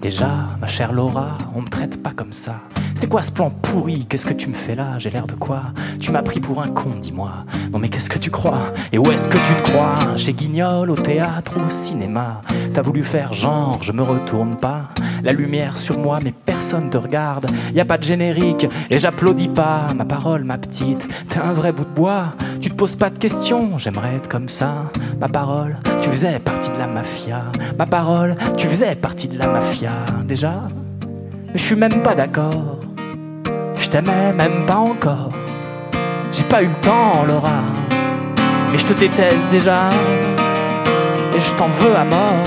Déjà, ma chère Laura, on me traite pas comme ça. C'est quoi ce plan pourri? Qu'est-ce que tu me fais là? J'ai l'air de quoi? Tu m'as pris pour un con, dis-moi. Non mais qu'est-ce que tu crois? Et où est-ce que tu te crois? Chez Guignol, au théâtre ou au cinéma? T'as voulu faire genre, je me retourne pas. La lumière sur moi, mais personne te regarde. Y a pas de générique et j'applaudis pas. Ma parole, ma petite, t'es un vrai bout de bois. Tu te poses pas de questions, j'aimerais être comme ça. Ma parole, tu faisais partie de la mafia. Ma parole, tu faisais partie de la mafia. Déjà, je suis même pas d'accord. Je t'aimais même pas encore. J'ai pas eu le temps, Laura. Mais je te déteste déjà. Et je t'en veux à mort.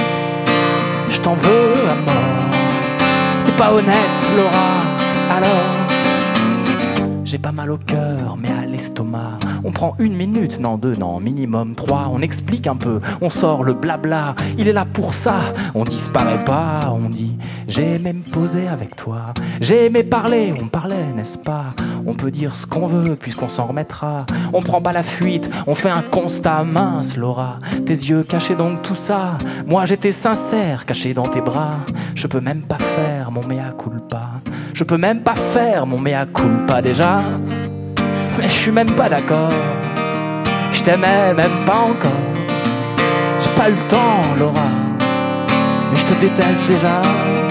Je t'en veux à mort. C'est pas honnête, Laura. Alors, j'ai pas mal au cœur, mais à l'estomac. On prend 1 minute, non 2, non minimum 3. On explique un peu, on sort le blabla. Il est là pour ça, on disparaît pas. On dit, j'ai aimé me poser avec toi. J'ai aimé parler, on parlait, n'est-ce pas? On peut dire ce qu'on veut, puisqu'on s'en remettra. On prend pas la fuite, on fait un constat. Mince, Laura, tes yeux cachaient donc tout ça. Moi j'étais sincère, caché dans tes bras. Je peux même pas faire mon mea culpa. Je peux même pas faire mon mea culpa déjà. Mais je suis même pas d'accord. Je t'aimais même pas encore. J'ai pas eu le temps, Laura. Mais je te déteste déjà.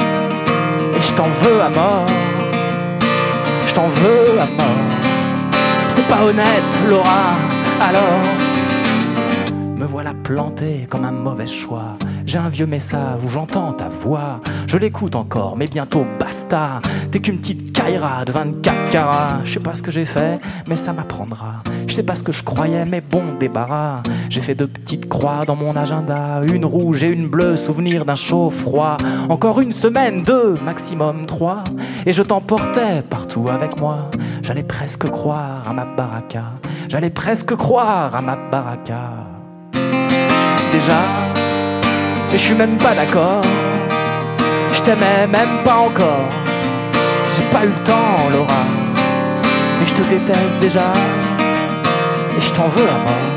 Et je t'en veux à mort. Je t'en veux à mort. C'est pas honnête, Laura. Alors, me voilà planté comme un mauvais choix. J'ai un vieux message où j'entends ta voix. Je l'écoute encore, mais bientôt basta. T'es qu'une petite caïra de 24 carats. Je sais pas ce que j'ai fait, mais ça m'apprendra. Je sais pas ce que je croyais, mais bon débarras. J'ai fait 2 petites croix dans mon agenda. Une rouge et une bleue, souvenir d'un chaud froid. Encore 1 semaine, 2, maximum 3. Et je t'emportais partout avec moi. J'allais presque croire à ma baraka. J'allais presque croire à ma baraka. Déjà, mais je suis même pas d'accord. Je t'aimais même pas encore. J'ai pas eu le temps, Laura. Mais je te déteste déjà. Et je t'en veux à mort.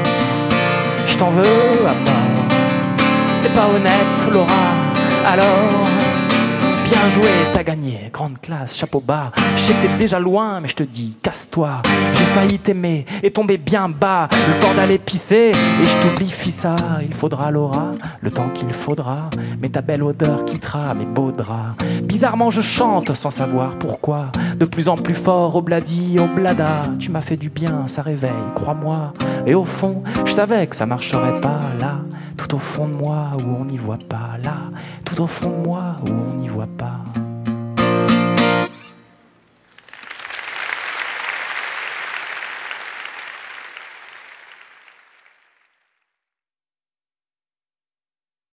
Je t'en veux à mort. C'est pas honnête, Laura. Alors, bien joué, t'as gagné, grande classe, chapeau bas. Je sais que t'es déjà loin, mais je te dis, casse-toi. J'ai failli t'aimer et tomber bien bas. Le temps d'aller pisser et je t'oublie, fissa. Il faudra, Laura, le temps qu'il faudra. Mais ta belle odeur quittera mes beaux draps. Bizarrement je chante sans savoir pourquoi. De plus en plus fort, obladi, oblada. Tu m'as fait du bien, ça réveille, crois-moi. Et au fond, je savais que ça marcherait pas là. Tout au fond de moi où on n'y voit pas là. Tout au fond de moi où on n'y voit pas.